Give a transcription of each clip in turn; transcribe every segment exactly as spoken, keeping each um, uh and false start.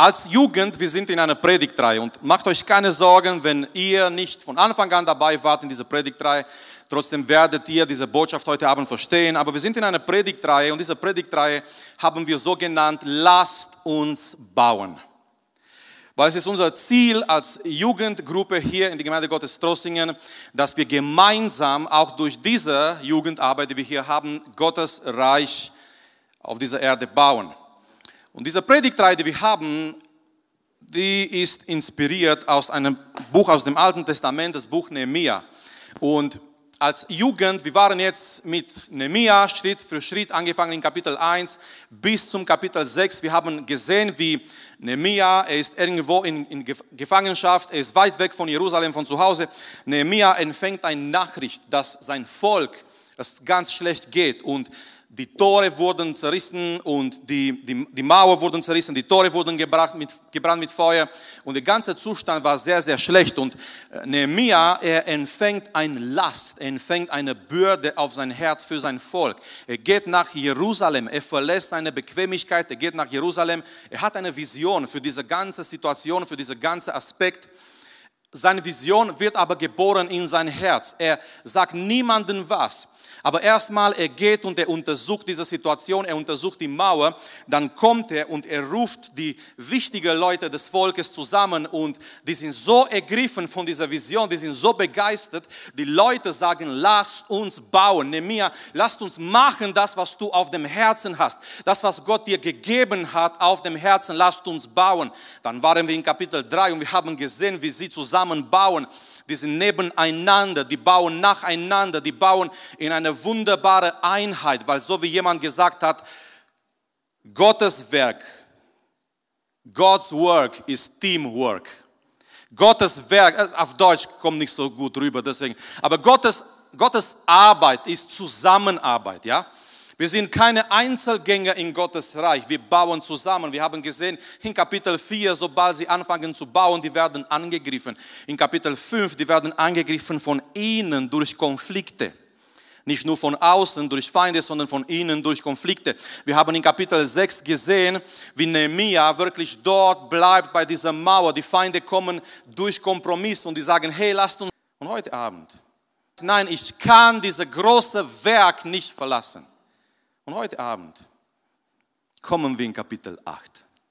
Als Jugend, wir sind in einer Predigtreihe und macht euch keine Sorgen, wenn ihr nicht von Anfang an dabei wart in dieser Predigtreihe. Trotzdem werdet ihr diese Botschaft heute Abend verstehen. Aber wir sind in einer Predigtreihe und diese Predigtreihe haben wir so genannt, lasst uns bauen. Weil es ist unser Ziel als Jugendgruppe hier in der Gemeinde Gottes Trossingen, dass wir gemeinsam auch durch diese Jugendarbeit, die wir hier haben, Gottes Reich auf dieser Erde bauen. Und diese Predigtreihe, die wir haben, die ist inspiriert aus einem Buch aus dem Alten Testament, das Buch Nehemia. Und als Jugend, wir waren jetzt mit Nehemia Schritt für Schritt angefangen in Kapitel eins bis zum Kapitel sechs. Wir haben gesehen, wie Nehemia, er ist irgendwo in, in Gefangenschaft, er ist weit weg von Jerusalem, von zu Hause. Nehemia empfängt eine Nachricht, dass sein Volk es ganz schlecht geht und die Tore wurden zerrissen und die, die, die Mauer wurden zerrissen, die Tore wurden gebracht mit, gebrannt mit Feuer und der ganze Zustand war sehr, sehr schlecht. Und Nehemia, er empfängt eine Last, er empfängt eine Bürde auf sein Herz für sein Volk. Er geht nach Jerusalem, er verlässt seine Bequemlichkeit, er geht nach Jerusalem. Er hat eine Vision für diese ganze Situation, für diesen ganzen Aspekt. Seine Vision wird aber geboren in sein Herz. Er sagt niemandem was. Aber erstmal, er geht und er untersucht diese Situation, er untersucht die Mauer, dann kommt er und er ruft die wichtigen Leute des Volkes zusammen und die sind so ergriffen von dieser Vision, die sind so begeistert, die Leute sagen, lasst uns bauen, Nehemia, lasst uns machen das, was du auf dem Herzen hast, das, was Gott dir gegeben hat auf dem Herzen, lasst uns bauen. Dann waren wir in Kapitel drei und wir haben gesehen, wie sie zusammen bauen. Die sind nebeneinander, die bauen nacheinander, die bauen in eine wunderbare Einheit, weil so wie jemand gesagt hat, Gottes Werk, God's work ist Teamwork. Gottes Werk, auf Deutsch kommt nicht so gut rüber, deswegen, aber Gottes, Gottes Arbeit ist Zusammenarbeit, ja. Wir sind keine Einzelgänger in Gottes Reich, wir bauen zusammen. Wir haben gesehen, in Kapitel vier, sobald sie anfangen zu bauen, die werden angegriffen. In Kapitel fünf, die werden angegriffen von innen durch Konflikte. Nicht nur von außen durch Feinde, sondern von innen durch Konflikte. Wir haben in Kapitel sechs gesehen, wie Nehemia wirklich dort bleibt bei dieser Mauer. Die Feinde kommen durch Kompromiss und die sagen, hey, lasst uns. Und heute Abend, nein, ich kann dieses große Werk nicht verlassen. Und heute Abend kommen wir in Kapitel acht.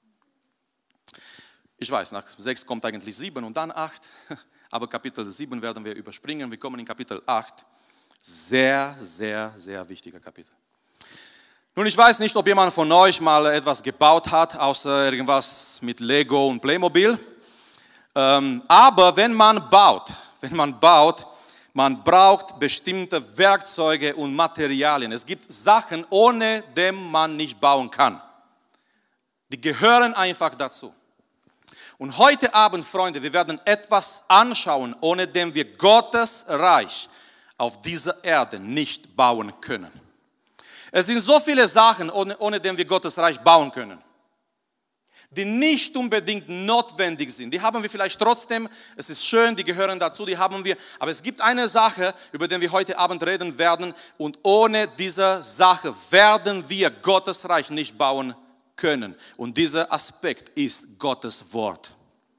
Ich weiß, nach sechs kommt eigentlich sieben und dann acht, aber Kapitel sieben werden wir überspringen. Wir kommen in Kapitel acht. Sehr, sehr, sehr wichtiger Kapitel. Nun, ich weiß nicht, ob jemand von euch mal etwas gebaut hat, außer irgendwas mit Lego und Playmobil. Ähm, aber wenn man baut, wenn man baut, man braucht bestimmte Werkzeuge und Materialien. Es gibt Sachen, ohne die man nicht bauen kann. Die gehören einfach dazu. Und heute Abend, Freunde, wir werden etwas anschauen, ohne dem wir Gottes Reich auf dieser Erde nicht bauen können. Es sind so viele Sachen, ohne, ohne dem wir Gottes Reich bauen können, die nicht unbedingt notwendig sind. Die haben wir vielleicht trotzdem, es ist schön, die gehören dazu, die haben wir. Aber es gibt eine Sache, über die wir heute Abend reden werden und ohne diese Sache werden wir Gottes Reich nicht bauen können. Und dieser Aspekt ist Gottes Wort.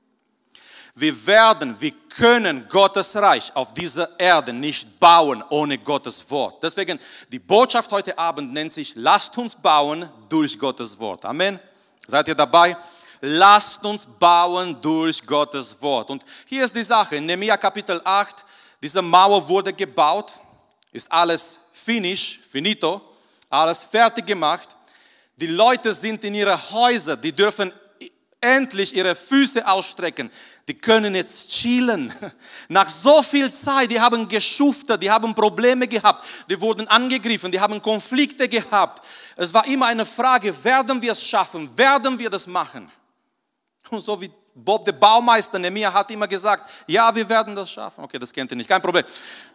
Wir werden, wir können Gottes Reich auf dieser Erde nicht bauen ohne Gottes Wort. Deswegen, die Botschaft heute Abend nennt sich, lasst uns bauen durch Gottes Wort. Amen. Seid ihr dabei? Lasst uns bauen durch Gottes Wort. Und hier ist die Sache, in Nehemia Kapitel acht, diese Mauer wurde gebaut, ist alles finish, finito, alles fertig gemacht. Die Leute sind in ihre Häuser, die dürfen endlich ihre Füße ausstrecken. Die können jetzt chillen. Nach so viel Zeit, die haben geschuftet, die haben Probleme gehabt, die wurden angegriffen, die haben Konflikte gehabt. Es war immer eine Frage, werden wir es schaffen, werden wir das machen? Und so wie Bob, der Baumeister, Nehemia hat immer gesagt, ja, wir werden das schaffen. Okay, das kennt ihr nicht, kein Problem.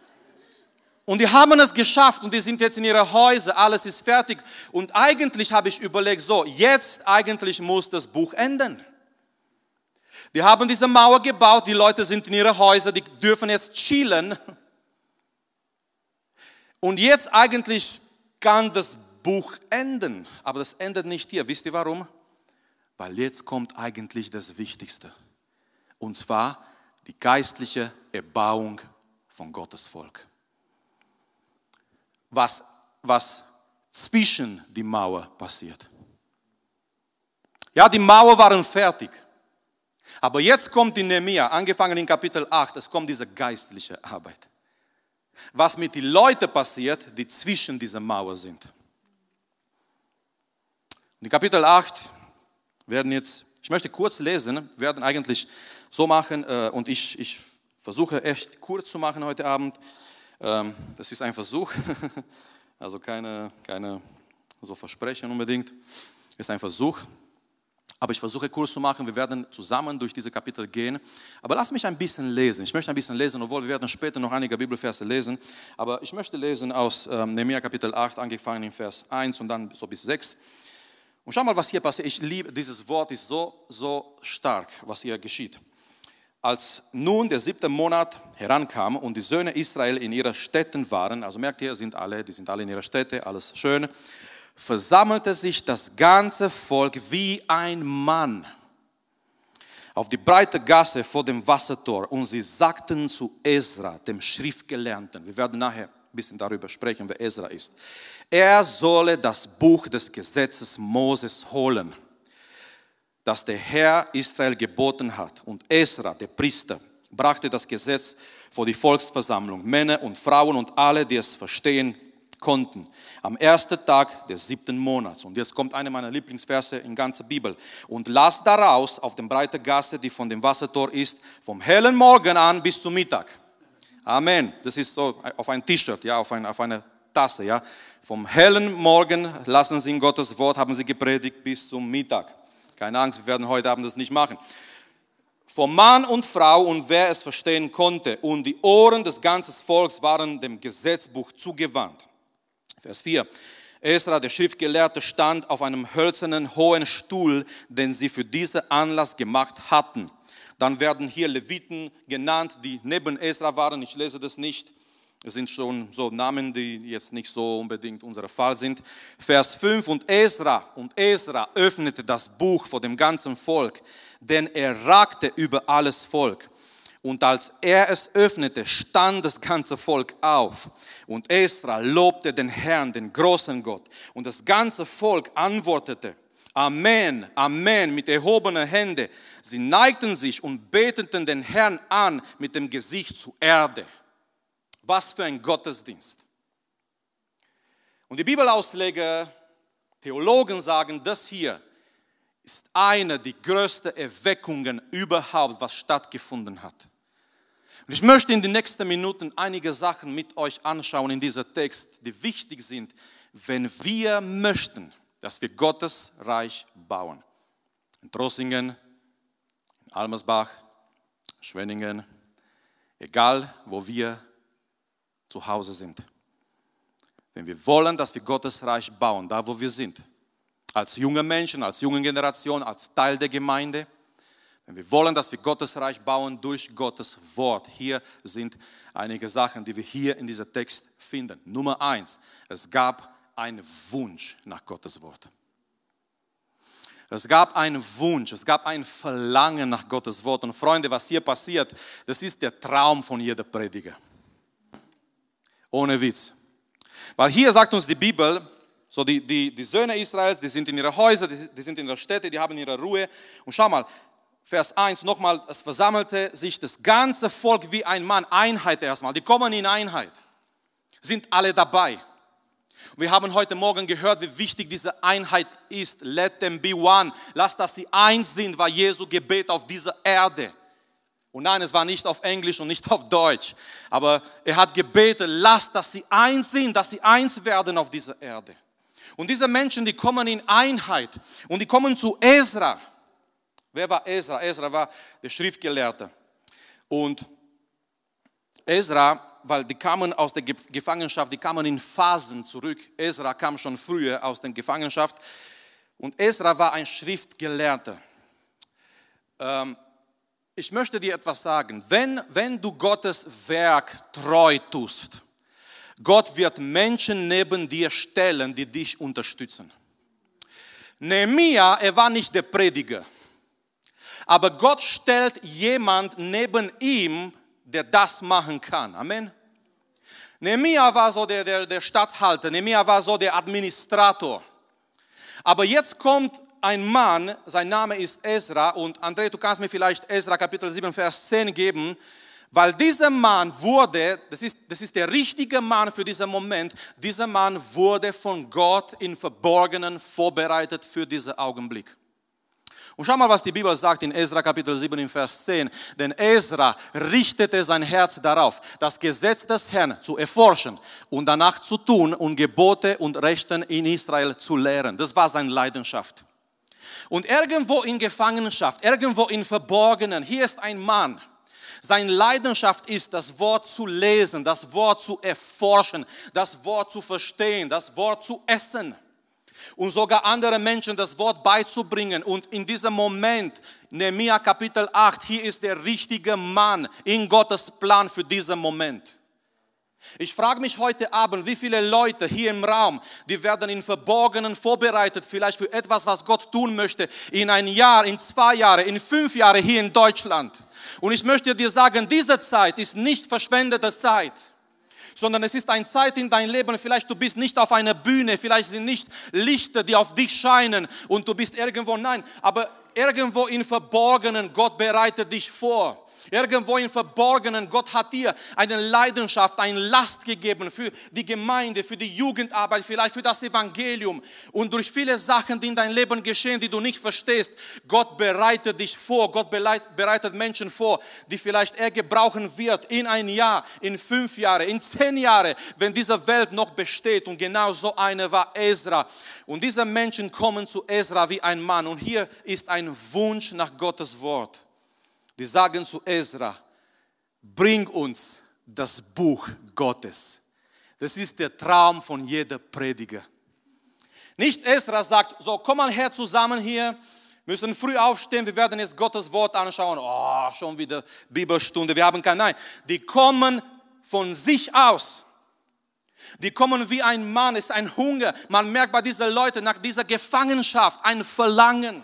Und die haben es geschafft und die sind jetzt in ihre Häuser, alles ist fertig. Und eigentlich habe ich überlegt, so, jetzt eigentlich muss das Buch enden. Die haben diese Mauer gebaut, die Leute sind in ihre Häuser, die dürfen jetzt chillen. Und jetzt eigentlich kann das Buch enden, aber das endet nicht hier. Wisst ihr warum? weil jetzt kommt eigentlich das Wichtigste. Und zwar die geistliche Erbauung von Gottes Volk. Was, was zwischen die Mauer passiert. Ja, die Mauer waren fertig. Aber jetzt kommt in Nehemia, angefangen in Kapitel acht, es kommt diese geistliche Arbeit. Was mit den Leuten passiert, die zwischen dieser Mauer sind. In Kapitel acht werden jetzt, ich möchte kurz lesen, wir werden eigentlich so machen äh, und ich, ich versuche echt kurz zu machen heute Abend. Ähm, das ist ein Versuch, also keine, keine so Versprechen unbedingt, ist ein Versuch. Aber ich versuche kurz zu machen, wir werden zusammen durch diese Kapitel gehen. Aber lass mich ein bisschen lesen. Ich möchte ein bisschen lesen, obwohl wir werden später noch einige Bibelverse lesen. Aber ich möchte lesen aus ähm, Nehemia Kapitel acht, angefangen in Vers eins und dann so bis sechs. Und schau mal, was hier passiert. Ich liebe, dieses Wort ist so, so stark, was hier geschieht. Als nun der siebte Monat herankam und die Söhne Israel in ihren Städten waren, also merkt ihr, sind alle, die sind alle in ihrer Städte, alles schön, versammelte sich das ganze Volk wie ein Mann auf die breite Gasse vor dem Wassertor und sie sagten zu Esra, dem Schriftgelernten, wir werden nachher ein bisschen darüber sprechen, wer Esra ist, er solle das Buch des Gesetzes Moses holen, das der Herr Israel geboten hat. Und Esra, der Priester, brachte das Gesetz vor die Volksversammlung, Männer und Frauen und alle, die es verstehen konnten, am ersten Tag des siebten Monats. Und jetzt kommt eine meiner Lieblingsverse in der ganzen Bibel. Und las daraus auf dem breiten Gasse, die von dem Wassertor ist, vom hellen Morgen an bis zum Mittag. Amen. Das ist so auf ein T-Shirt, ja, auf, ein, auf eine Tasse. Ja. Vom hellen Morgen lassen sie in Gottes Wort, haben sie gepredigt bis zum Mittag. Keine Angst, wir werden heute Abend das nicht machen. Vom Mann und Frau und wer es verstehen konnte. Und die Ohren des ganzen Volks waren dem Gesetzbuch zugewandt. Vers vier. Esra, der Schriftgelehrte, stand auf einem hölzernen, hohen Stuhl, den sie für diesen Anlass gemacht hatten. Dann werden hier Leviten genannt, die neben Esra waren. Ich lese das nicht. Es sind schon so Namen, die jetzt nicht so unbedingt unser Fall sind. Vers fünf. Und Esra, und Esra öffnete das Buch vor dem ganzen Volk, denn er ragte über alles Volk. Und als er es öffnete, stand das ganze Volk auf. Und Esra lobte den Herrn, den großen Gott. Und das ganze Volk antwortete, Amen, Amen, mit erhobenen Händen. Sie neigten sich und beteten den Herrn an mit dem Gesicht zur Erde. Was für ein Gottesdienst. Und die Bibelausleger, Theologen sagen, das hier ist eine der größten Erweckungen überhaupt, was stattgefunden hat. Und ich möchte in den nächsten Minuten einige Sachen mit euch anschauen in diesem Text, die wichtig sind, wenn wir möchten, dass wir Gottes Reich bauen. In Trossingen, in Almersbach, Schwenningen, egal wo wir zu Hause sind. Wenn wir wollen, dass wir Gottes Reich bauen, da wo wir sind, als junge Menschen, als junge Generation, als Teil der Gemeinde, wenn wir wollen, dass wir Gottes Reich bauen durch Gottes Wort. Hier sind einige Sachen, die wir hier in diesem Text finden. Nummer eins, es gab einen Wunsch nach Gottes Wort. Es gab einen Wunsch, es gab ein Verlangen nach Gottes Wort. Und Freunde, was hier passiert, das ist der Traum von jeder Prediger. Ohne Witz. Weil hier sagt uns die Bibel, so die, die, die Söhne Israels, die sind in ihren Häusern, die, die sind in ihrer Städte, die haben ihre Ruhe. Und schau mal, Vers eins nochmal, es versammelte sich das ganze Volk wie ein Mann, Einheit erstmal. Die kommen in Einheit, sind alle dabei. Wir haben heute Morgen gehört, wie wichtig diese Einheit ist. Let them be one. Lass, dass sie eins sind, war Jesu Gebet auf dieser Erde. Und nein, es war nicht auf Englisch und nicht auf Deutsch. Aber er hat gebetet, lasst, dass sie eins sind, dass sie eins werden auf dieser Erde. Und diese Menschen, die kommen in Einheit und die kommen zu Esra. Wer war Esra? Esra war der Schriftgelehrte. Und Esra, weil die kamen aus der Gefangenschaft, die kamen in Phasen zurück. Esra kam schon früher aus der Gefangenschaft. Und Esra war ein Schriftgelehrter. Ähm, ich möchte dir etwas sagen. Wenn, wenn du Gottes Werk treu tust, Gott wird Menschen neben dir stellen, die dich unterstützen. Nehemia, er war nicht der Prediger. Aber Gott stellt jemand neben ihm, der das machen kann. Amen. Nehemia war so der, der, der Statthalter, Nehemia war so der Administrator. Aber jetzt kommt ein Mann, sein Name ist Ezra, und André, du kannst mir vielleicht Ezra Kapitel sieben, Vers zehn geben, weil dieser Mann wurde, das ist, das ist der richtige Mann für diesen Moment, dieser Mann wurde von Gott im Verborgenen vorbereitet für diesen Augenblick. Und schau mal, was die Bibel sagt in Ezra Kapitel sieben, Vers zehn. Denn Ezra richtete sein Herz darauf, das Gesetz des Herrn zu erforschen und danach zu tun und Gebote und Rechten in Israel zu lehren. Das war seine Leidenschaft. Und irgendwo in Gefangenschaft, irgendwo in Verborgenen, hier ist ein Mann. Seine Leidenschaft ist, das Wort zu lesen, das Wort zu erforschen, das Wort zu verstehen, das Wort zu essen. Und sogar andere Menschen das Wort beizubringen. Und in diesem Moment, Nehemia Kapitel acht, hier ist der richtige Mann in Gottes Plan für diesen Moment. Ich frage mich heute Abend, wie viele Leute hier im Raum, die werden in Verborgenen vorbereitet, vielleicht für etwas, was Gott tun möchte, in ein Jahr, in zwei Jahre, in fünf Jahre hier in Deutschland. Und ich möchte dir sagen, diese Zeit ist nicht verschwendete Zeit, sondern es ist eine Zeit in deinem Leben, vielleicht du bist nicht auf einer Bühne, vielleicht sind nicht Lichter, die auf dich scheinen und du bist irgendwo, nein, aber irgendwo in Verborgenen, Gott bereitet dich vor. Irgendwo im Verborgenen, Gott hat dir eine Leidenschaft, eine Last gegeben für die Gemeinde, für die Jugendarbeit, vielleicht für das Evangelium. Und durch viele Sachen, die in deinem Leben geschehen, die du nicht verstehst, Gott bereitet dich vor, Gott bereitet Menschen vor, die vielleicht er gebrauchen wird in ein Jahr, in fünf Jahre, in zehn Jahre, wenn diese Welt noch besteht. Und genau so eine war Ezra. Und diese Menschen kommen zu Ezra wie ein Mann. Und hier ist ein Wunsch nach Gottes Wort. Die sagen zu Ezra, bring uns das Buch Gottes. Das ist der Traum von jeder Prediger. Nicht Ezra sagt, so komm mal her zusammen hier, müssen früh aufstehen, wir werden jetzt Gottes Wort anschauen. Oh, schon wieder Bibelstunde, wir haben keine. Nein, die kommen von sich aus. Die kommen wie ein Mann, es ist ein Hunger. Man merkt bei diesen Leuten nach dieser Gefangenschaft ein Verlangen.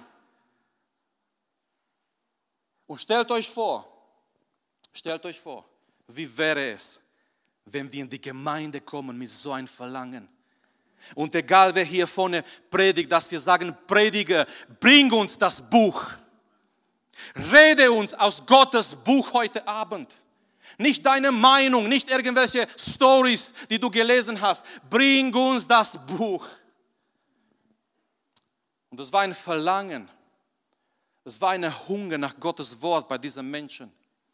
Und stellt euch vor, stellt euch vor, wie wäre es, wenn wir in die Gemeinde kommen mit so einem Verlangen. Und egal wer hier vorne predigt, dass wir sagen, Prediger, bring uns das Buch. Rede uns aus Gottes Buch heute Abend. Nicht deine Meinung, nicht irgendwelche Stories, die du gelesen hast. Bring uns das Buch. Und das war ein Verlangen. Es war ein Hunger nach Gottes Wort bei diesen Menschen.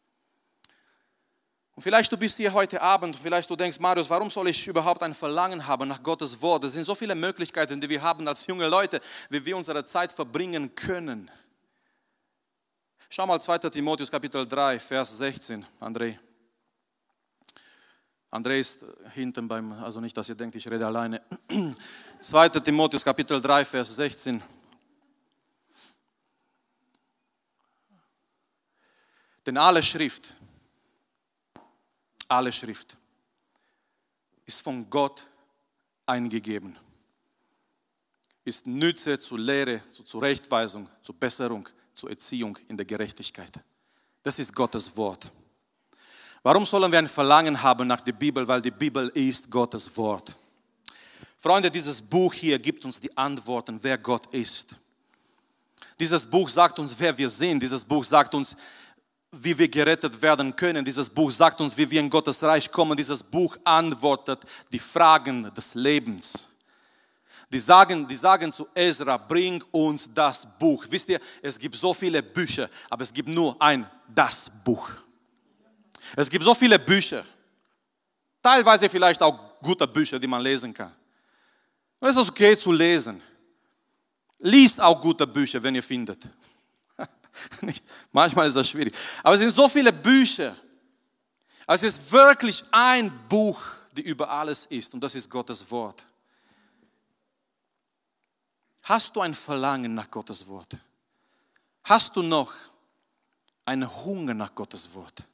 Und vielleicht du bist hier heute Abend, vielleicht du denkst, Marius, warum soll ich überhaupt ein Verlangen haben nach Gottes Wort? Es sind so viele Möglichkeiten, die wir haben als junge Leute, wie wir unsere Zeit verbringen können. Schau mal zweiter Timotheus Kapitel drei, Vers sechzehn, André. André ist hinten beim, also nicht, dass ihr denkt, ich rede alleine. zweiter Timotheus Kapitel drei, Vers sechzehn. Denn alle Schrift, alle Schrift ist von Gott eingegeben, ist Nütze zur Lehre, zur Zurechtweisung, zur Besserung, zur Erziehung in der Gerechtigkeit. Das ist Gottes Wort. Warum sollen wir ein Verlangen haben nach der Bibel? Weil die Bibel ist Gottes Wort. Freunde, dieses Buch hier gibt uns die Antworten, wer Gott ist. Dieses Buch sagt uns, wer wir sind. Dieses Buch sagt uns, wie wir gerettet werden können. Dieses Buch sagt uns, wie wir in Gottes Reich kommen. Dieses Buch antwortet die Fragen des Lebens. Die sagen, die sagen zu Ezra, bring uns das Buch. Wisst ihr, es gibt so viele Bücher, aber es gibt nur ein, das Buch. Es gibt so viele Bücher. Teilweise vielleicht auch gute Bücher, die man lesen kann. Und es ist okay zu lesen. Liest auch gute Bücher, wenn ihr findet. Nicht. Manchmal ist das schwierig. Aber es sind so viele Bücher. Es ist wirklich ein Buch, die über alles ist. Und das ist Gottes Wort. Hast du ein Verlangen nach Gottes Wort? Hast du noch einen Hunger nach Gottes Wort?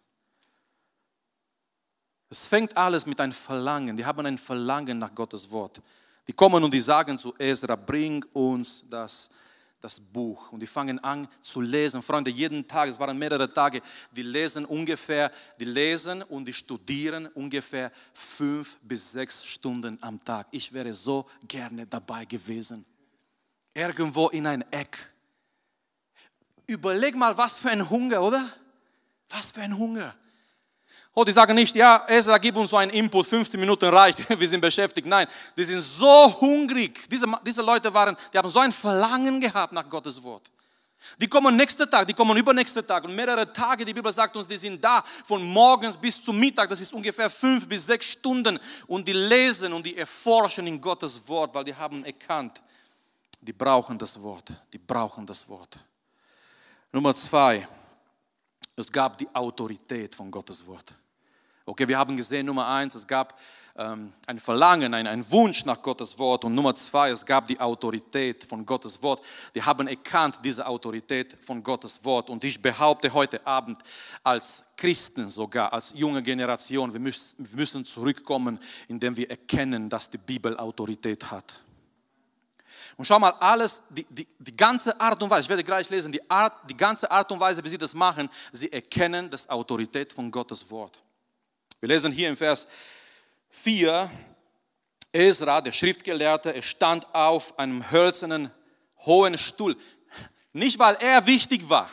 Es fängt alles mit einem Verlangen. Die haben ein Verlangen nach Gottes Wort. Die kommen und die sagen zu Esra, bring uns das, das Buch. Und die fangen an zu lesen. Freunde, jeden Tag, es waren mehrere Tage, die lesen ungefähr, die lesen und die studieren ungefähr fünf bis sechs Stunden am Tag. Ich wäre so gerne dabei gewesen. Irgendwo in ein Eck. Überleg mal, was für ein Hunger, oder? Was für ein Hunger. Oh, die sagen nicht, ja, Esra, gib uns so einen Input, fünfzehn Minuten reicht, wir sind beschäftigt. Nein, die sind so hungrig. Diese, diese Leute waren, die haben so ein Verlangen gehabt nach Gottes Wort. Die kommen nächsten Tag, die kommen übernächsten Tag und mehrere Tage, die Bibel sagt uns, die sind da von morgens bis zum Mittag, das ist ungefähr fünf bis sechs Stunden und die lesen und die erforschen in Gottes Wort, weil die haben erkannt, die brauchen das Wort, die brauchen das Wort. Nummer zwei, es gab die Autorität von Gottes Wort. Okay, wir haben gesehen, Nummer eins, es gab ähm, ein Verlangen, ein, ein Wunsch nach Gottes Wort. Und Nummer zwei, es gab die Autorität von Gottes Wort. Die haben erkannt, diese Autorität von Gottes Wort. Und ich behaupte heute Abend, als Christen sogar, als junge Generation, wir müssen, wir müssen zurückkommen, indem wir erkennen, dass die Bibel Autorität hat. Und schau mal, alles, die, die, die ganze Art und Weise, ich werde gleich lesen, die, Art, die ganze Art und Weise, wie sie das machen, sie erkennen das Autorität von Gottes Wort. Wir lesen hier im Vers vier, Esra, der Schriftgelehrte, er stand auf einem hölzernen, hohen Stuhl. Nicht, weil er wichtig war.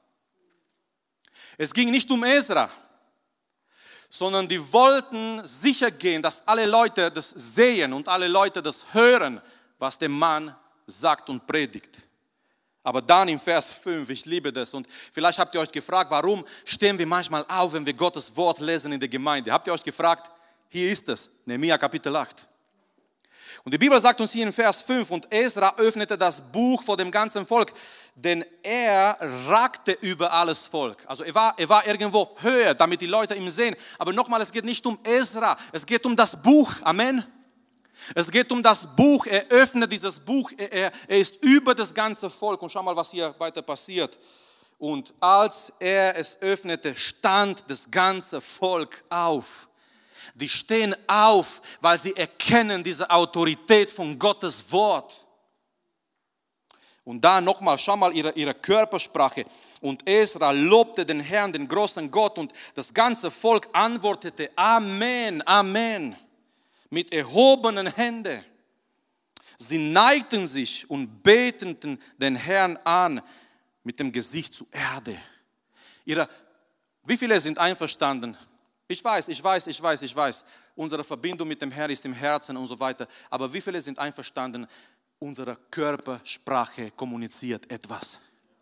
Es ging nicht um Esra, sondern die wollten sicher gehen, dass alle Leute das sehen und alle Leute das hören, was der Mann sagt und predigt. Aber dann im Vers fünf, ich liebe das und vielleicht habt ihr euch gefragt, warum stehen wir manchmal auf, wenn wir Gottes Wort lesen in der Gemeinde? Habt ihr euch gefragt? Hier ist es, Nehemia Kapitel acht. Und die Bibel sagt uns hier in Vers fünf, und Esra öffnete das Buch vor dem ganzen Volk, denn er ragte über alles Volk. Also er war, er war irgendwo höher, damit die Leute ihn sehen. Aber nochmal, es geht nicht um Esra, es geht um das Buch. Amen. Es geht um das Buch, er öffnet dieses Buch, er, er ist über das ganze Volk. Und schau mal, was hier weiter passiert. Und als er es öffnete, stand das ganze Volk auf. Die stehen auf, weil sie erkennen diese Autorität von Gottes Wort. Und da nochmal, schau mal ihre, ihre Körpersprache. Und Esra lobte den Herrn, den großen Gott, und das ganze Volk antwortete, Amen, Amen. Mit erhobenen Händen. Sie neigten sich und beteten den Herrn an mit dem Gesicht zur Erde. Ihre, wie viele sind einverstanden? Ich weiß, ich weiß, ich weiß, ich weiß. Unsere Verbindung mit dem Herrn ist im Herzen und so weiter. Aber wie viele sind einverstanden? Unsere Körpersprache kommuniziert etwas.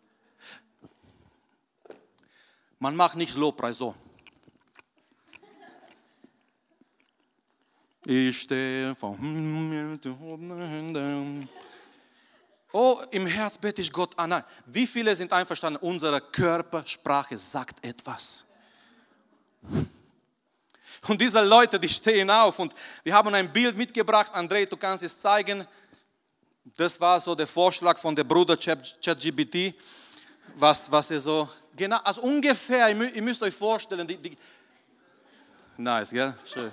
Man macht nicht Lobpreis so. Ich stehe vor mit erhobenen Händen. Oh, im Herz bete ich Gott an. Nein. Wie viele sind einverstanden? Unsere Körpersprache sagt etwas. Und diese Leute, die stehen auf und wir haben ein Bild mitgebracht. André, du kannst es zeigen. Das war so der Vorschlag von der Bruder ChatGPT. Was, was er so, genau, also ungefähr, ihr müsst euch vorstellen. Die, die, nice, gell? Schön.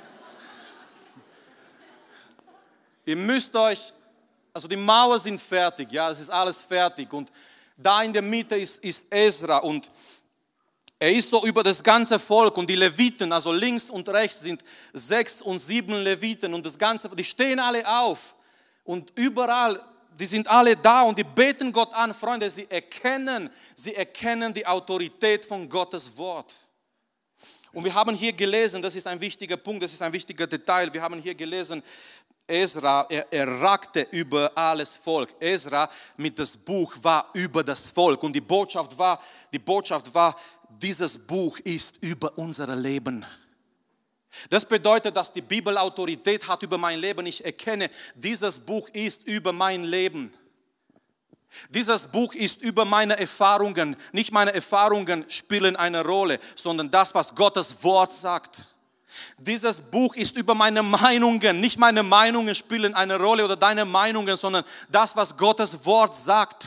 Ihr müsst euch, also die Mauern sind fertig, ja, es ist alles fertig. Und da in der Mitte ist, ist Esra und er ist so über das ganze Volk und die Leviten, also links und rechts sind sechs und sieben Leviten und das ganze, die stehen alle auf und überall, die sind alle da und die beten Gott an. Freunde, sie erkennen, sie erkennen die Autorität von Gottes Wort. Und wir haben hier gelesen, das ist ein wichtiger Punkt, das ist ein wichtiger Detail, wir haben hier gelesen, Esra, er, er ragte über alles Volk. Esra mit das Buch war über das Volk und die Botschaft war, die Botschaft war, dieses Buch ist über unser Leben. Das bedeutet, dass die Bibel Autorität hat über mein Leben. Ich erkenne, dieses Buch ist über mein Leben. Dieses Buch ist über meine Erfahrungen. Nicht meine Erfahrungen spielen eine Rolle, sondern das, was Gottes Wort sagt. Dieses Buch ist über meine Meinungen. Nicht meine Meinungen spielen eine Rolle oder deine Meinungen, sondern das, was Gottes Wort sagt.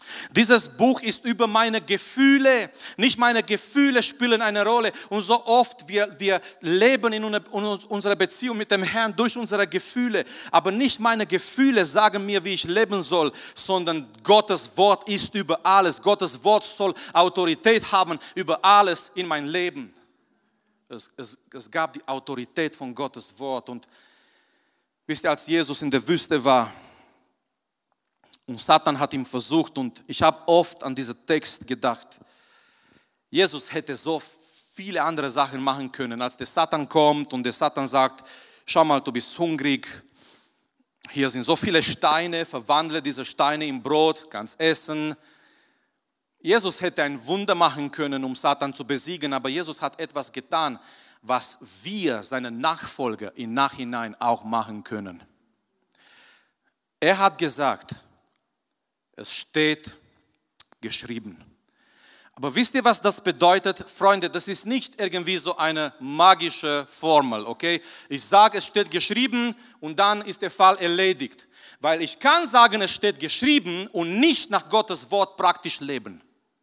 Dieses Buch ist über meine Gefühle. Nicht meine Gefühle spielen eine Rolle. Und so oft wir, wir leben in unserer Beziehung mit dem Herrn durch unsere Gefühle. Aber nicht meine Gefühle sagen mir, wie ich leben soll, sondern Gottes Wort ist über alles. Gottes Wort soll Autorität haben über alles in mein Leben. Es, es, es gab die Autorität von Gottes Wort. Und wisst ihr, als Jesus in der Wüste war, und Satan hat ihn versucht, und ich habe oft an diesen Text gedacht. Jesus hätte so viele andere Sachen machen können, als der Satan kommt und der Satan sagt, schau mal, du bist hungrig, hier sind so viele Steine, verwandle diese Steine in Brot, kannst essen. Jesus hätte ein Wunder machen können, um Satan zu besiegen, aber Jesus hat etwas getan, was wir, seine Nachfolger, im Nachhinein auch machen können. Er hat gesagt, es steht geschrieben. Aber wisst ihr, was das bedeutet? Freunde, das ist nicht irgendwie so eine magische Formel, okay? Ich sage, es steht geschrieben und dann ist der Fall erledigt. Weil ich kann sagen, es steht geschrieben und nicht nach Gottes Wort praktisch leben.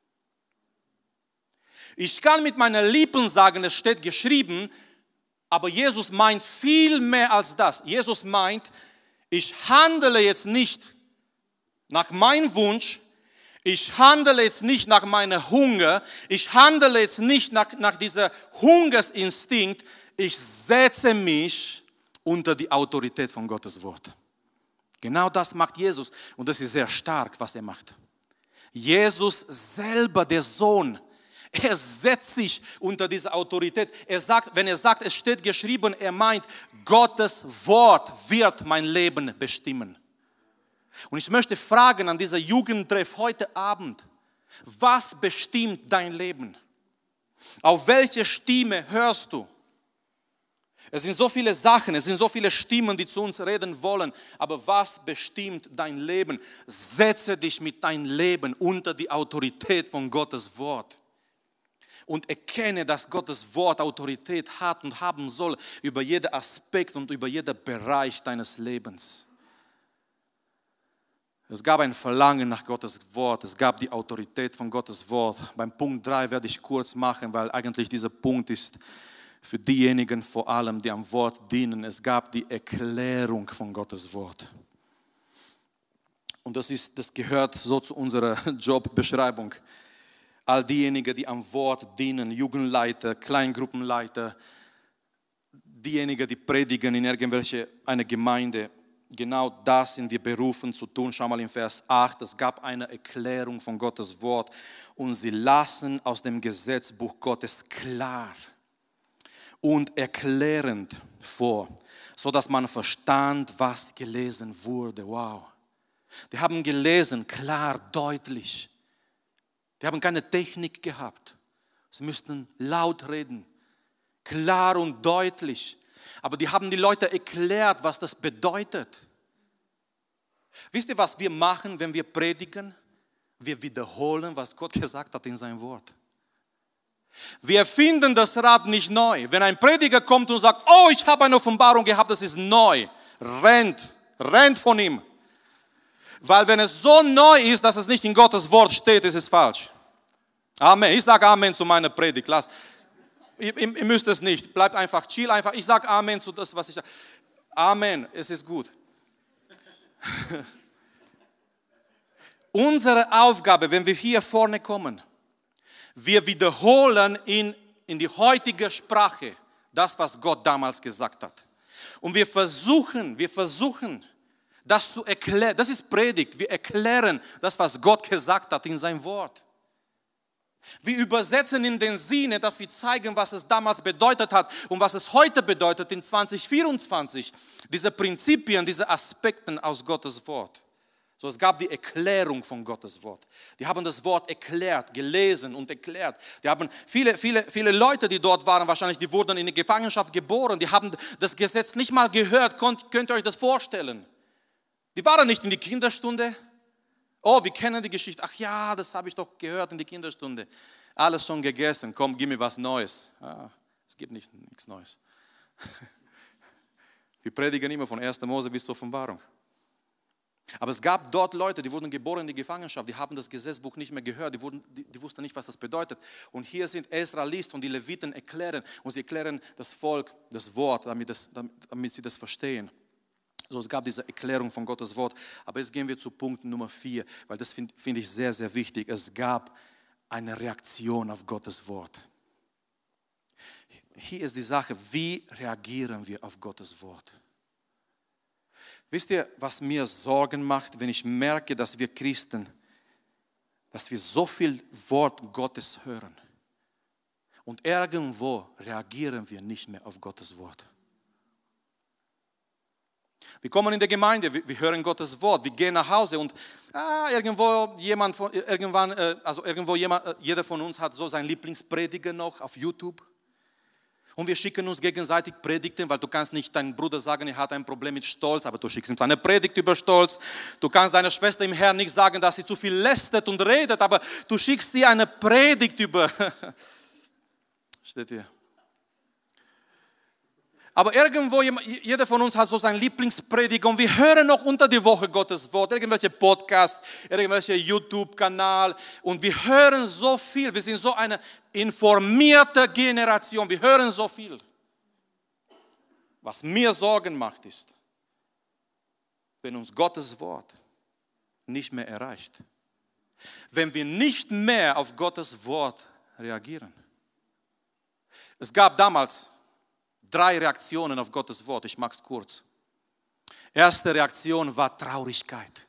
Ich kann mit meinen Lippen sagen, es steht geschrieben, aber Jesus meint viel mehr als das. Jesus meint, ich handle jetzt nicht nach meinem Wunsch, ich handle jetzt nicht nach meinem Hunger, ich handle jetzt nicht nach, nach diesem Hungersinstinkt, ich setze mich unter die Autorität von Gottes Wort. Genau das macht Jesus und das ist sehr stark, was er macht. Jesus selber, der Sohn, er setzt sich unter diese Autorität. Er sagt, wenn er sagt, es steht geschrieben, er meint, Gottes Wort wird mein Leben bestimmen. Und ich möchte fragen an dieser Jugendtreff heute Abend, was bestimmt dein Leben? Auf welche Stimme hörst du? Es sind so viele Sachen, es sind so viele Stimmen, die zu uns reden wollen, aber was bestimmt dein Leben? Setze dich mit deinem Leben unter die Autorität von Gottes Wort. Und erkenne, dass Gottes Wort Autorität hat und haben soll über jeden Aspekt und über jeden Bereich deines Lebens. Es gab ein Verlangen nach Gottes Wort, es gab die Autorität von Gottes Wort. Beim Punkt drei werde ich kurz machen, weil eigentlich dieser Punkt ist für diejenigen vor allem, die am Wort dienen. Es gab die Erklärung von Gottes Wort. Und das, ist, das gehört so zu unserer Jobbeschreibung. All diejenigen, die am Wort dienen, Jugendleiter, Kleingruppenleiter, diejenigen, die predigen in irgendwelche eine Gemeinde, genau das sind wir berufen zu tun. Schau mal in Vers acht, es gab eine Erklärung von Gottes Wort und sie lasen aus dem Gesetzbuch Gottes klar und erklärend vor, sodass man verstand, was gelesen wurde. Wow. Die haben gelesen, klar, deutlich. Die haben keine Technik gehabt. Sie müssten laut reden, klar und deutlich. Aber die haben die Leute erklärt, was das bedeutet. Wisst ihr, was wir machen, wenn wir predigen? Wir wiederholen, was Gott gesagt hat in seinem Wort. Wir erfinden das Rad nicht neu. Wenn ein Prediger kommt und sagt, oh, ich habe eine Offenbarung gehabt, das ist neu. Rennt, rennt von ihm. Weil wenn es so neu ist, dass es nicht in Gottes Wort steht, ist es falsch. Amen. Ich sage Amen zu meiner Predigt. Lass. Ihr, ihr, ihr müsst es nicht. Bleibt einfach chill. Einfach. Ich sage Amen zu das, was ich sage. Amen. Es ist gut. Unsere Aufgabe, wenn wir hier vorne kommen, wir wiederholen in, in die heutige Sprache das, was Gott damals gesagt hat. Und wir versuchen, wir versuchen, das zu erklären. Das ist Predigt. Wir erklären das, was Gott gesagt hat in seinem Wort. Wir übersetzen in den Sinne, dass wir zeigen, was es damals bedeutet hat und was es heute bedeutet in zwanzig vierundzwanzig. Diese Prinzipien, diese Aspekte aus Gottes Wort. So, es gab die Erklärung von Gottes Wort. Die haben das Wort erklärt, gelesen und erklärt. Die haben viele, viele, viele Leute, die dort waren, wahrscheinlich, die wurden in die Gefangenschaft geboren. Die haben das Gesetz nicht mal gehört. Könnt, könnt ihr euch das vorstellen? Die waren nicht in die Kinderstunde. Oh, wir kennen die Geschichte. Ach ja, das habe ich doch gehört in die Kinderstunde. Alles schon gegessen. Komm, gib mir was Neues. Ah, es gibt nicht, nichts Neues. Wir predigen immer von erster Mose bis zur Offenbarung. Aber es gab dort Leute, die wurden geboren in die Gefangenschaft, die haben das Gesetzbuch nicht mehr gehört, die, wurden, die, die wussten nicht, was das bedeutet. Und hier sind Esra liest und die Leviten erklären und sie erklären das Volk das Wort, damit, das, damit, damit sie das verstehen. So, es gab diese Erklärung von Gottes Wort. Aber jetzt gehen wir zu Punkt Nummer vier, weil das finde find ich sehr, sehr wichtig. Es gab eine Reaktion auf Gottes Wort. Hier ist die Sache, wie reagieren wir auf Gottes Wort? Wisst ihr, was mir Sorgen macht, wenn ich merke, dass wir Christen, dass wir so viel Wort Gottes hören und irgendwo reagieren wir nicht mehr auf Gottes Wort. Wir kommen in die Gemeinde, wir, wir hören Gottes Wort, wir gehen nach Hause und ah, irgendwo jemand, von, irgendwann, also irgendwo jemand, jeder von uns hat so seinen Lieblingsprediger noch auf YouTube. Und wir schicken uns gegenseitig Predigten, weil du kannst nicht deinem Bruder sagen, er hat ein Problem mit Stolz, aber du schickst ihm eine Predigt über Stolz. Du kannst deiner Schwester im Herrn nicht sagen, dass sie zu viel lästert und redet, aber du schickst ihr eine Predigt über. Steht hier. Aber irgendwo, jeder von uns hat so seinen Lieblingsprediger und wir hören noch unter die Woche Gottes Wort, irgendwelche Podcasts, irgendwelche YouTube-Kanal und wir hören so viel, wir sind so eine informierte Generation, wir hören so viel. Was mir Sorgen macht ist, wenn uns Gottes Wort nicht mehr erreicht, wenn wir nicht mehr auf Gottes Wort reagieren. Es gab damals drei Reaktionen auf Gottes Wort, ich mache es kurz. Erste Reaktion war Traurigkeit.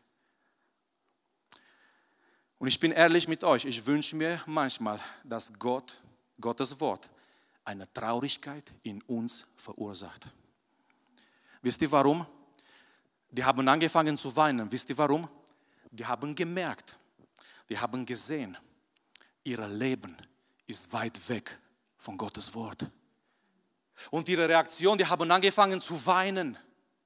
Und ich bin ehrlich mit euch, ich wünsche mir manchmal, dass Gott, Gottes Wort, eine Traurigkeit in uns verursacht. Wisst ihr warum? Die haben angefangen zu weinen. Wisst ihr warum? Die haben gemerkt, die haben gesehen, ihr Leben ist weit weg von Gottes Wort. Und ihre Reaktion, die haben angefangen zu weinen.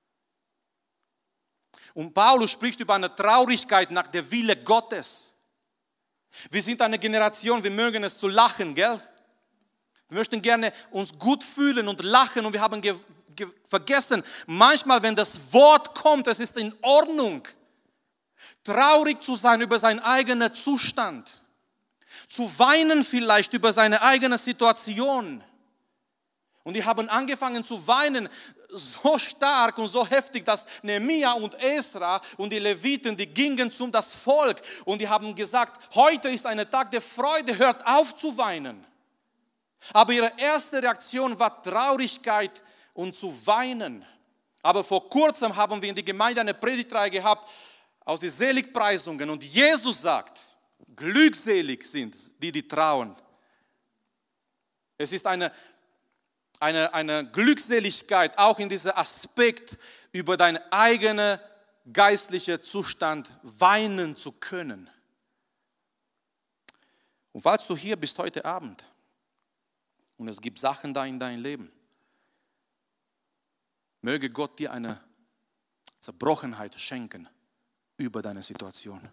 Und Paulus spricht über eine Traurigkeit nach der Wille Gottes. Wir sind eine Generation, wir mögen es zu lachen, gell? Wir möchten gerne uns gut fühlen und lachen und wir haben ge- ge- vergessen, manchmal, wenn das Wort kommt, es ist in Ordnung, traurig zu sein über seinen eigenen Zustand, zu weinen vielleicht über seine eigene Situation. Und die haben angefangen zu weinen, so stark und so heftig, dass Nehemia und Esra und die Leviten, die gingen zum das Volk und die haben gesagt, heute ist ein Tag der Freude, hört auf zu weinen. Aber ihre erste Reaktion war Traurigkeit und zu weinen. Aber vor kurzem haben wir in der Gemeinde eine Predigtreihe gehabt aus den Seligpreisungen und Jesus sagt, glückselig sind die, die trauern. Es ist eine Eine, eine Glückseligkeit, auch in diesem Aspekt, über deinen eigenen geistlichen Zustand weinen zu können. Und falls du hier bist heute Abend und es gibt Sachen da in deinem Leben, möge Gott dir eine Zerbrochenheit schenken über deine Situation.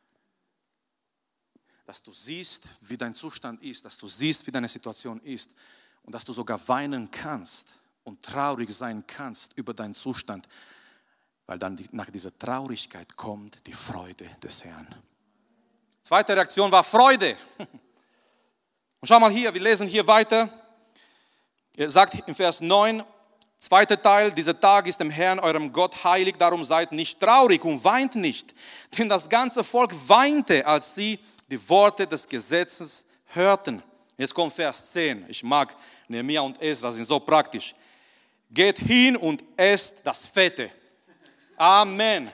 Dass du siehst, wie dein Zustand ist, dass du siehst, wie deine Situation ist. Und dass du sogar weinen kannst und traurig sein kannst über deinen Zustand, weil dann die, nach dieser Traurigkeit kommt die Freude des Herrn. Zweite Reaktion war Freude. Und schau mal hier, wir lesen hier weiter. Er sagt im Vers neun, zweiter Teil, dieser Tag ist dem Herrn, eurem Gott, heilig, darum seid nicht traurig und weint nicht. Denn das ganze Volk weinte, als sie die Worte des Gesetzes hörten. Jetzt kommt Vers zehn. Ich mag Nehemia und Esra, sind so praktisch. Geht hin und esst das Fette. Amen.